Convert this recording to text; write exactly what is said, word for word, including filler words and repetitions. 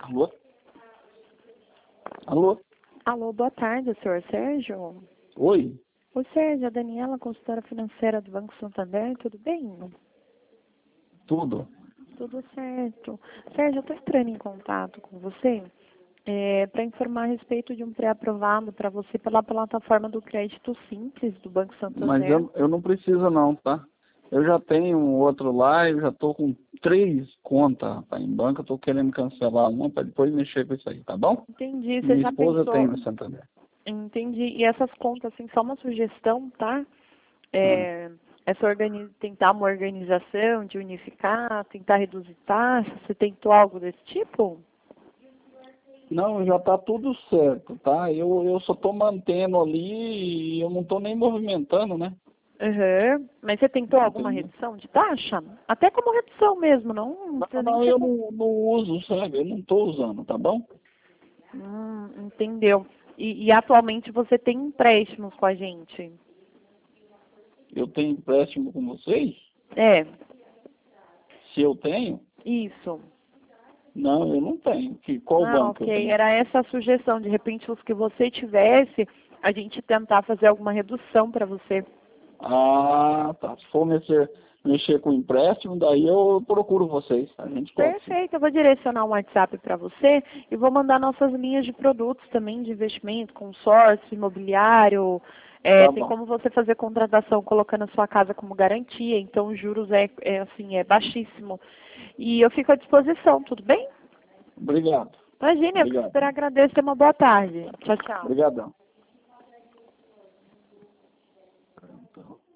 Alô? Alô? Alô, boa tarde, senhor Sérgio. Oi? Oi, Sérgio, a Daniela, consultora financeira do Banco Santander, tudo bem? Tudo? Tudo certo. Sérgio, eu estou entrando em contato com você é, para informar a respeito de um pré-aprovado para você pela plataforma do Crédito Simples do Banco Mas Santander. eu, eu não preciso não, tá? Eu já tenho um outro lá, eu já tô com três contas tá, em banco, eu tô querendo cancelar uma para depois mexer com isso aí, tá bom? Entendi, você Minha já esposa tem pensou? no Santander. Entendi. E essas contas, assim, só uma sugestão, tá? Ah. É, essa organi tentar uma organização de unificar, tentar reduzir taxas, você tentou algo desse tipo? Não, já tá tudo certo, tá? Eu, eu só tô mantendo ali e eu não tô nem movimentando, né? Uhum. Mas você tentou alguma Entendeu? redução de taxa? Até como redução mesmo, não Não, precisa nem não, ser eu com... não, não uso, sabe? Eu não tô usando, tá bom? Hum, entendeu. E, e atualmente você tem empréstimos com a gente? Eu tenho empréstimo com vocês? É, Se eu tenho? isso. Não, eu não tenho. Que, qual Ah, banco eu ok. tenho? Era essa a sugestão. De repente, os que você tivesse, a gente tentar fazer alguma redução para você. Ah, tá. Se for mexer, mexer com empréstimo, daí eu procuro vocês. A gente pode sim. Perfeito, eu vou direcionar um WhatsApp para você e vou mandar nossas linhas de produtos também, de investimento, consórcio, imobiliário. É, Tá tem bom. como você fazer contratação colocando a sua casa como garantia, então os juros é, é assim, é baixíssimo. E eu fico à disposição, tudo bem? Obrigado. Imagine, eu Obrigado. super agradeço e uma boa tarde. Tchau, tchau. Obrigadão.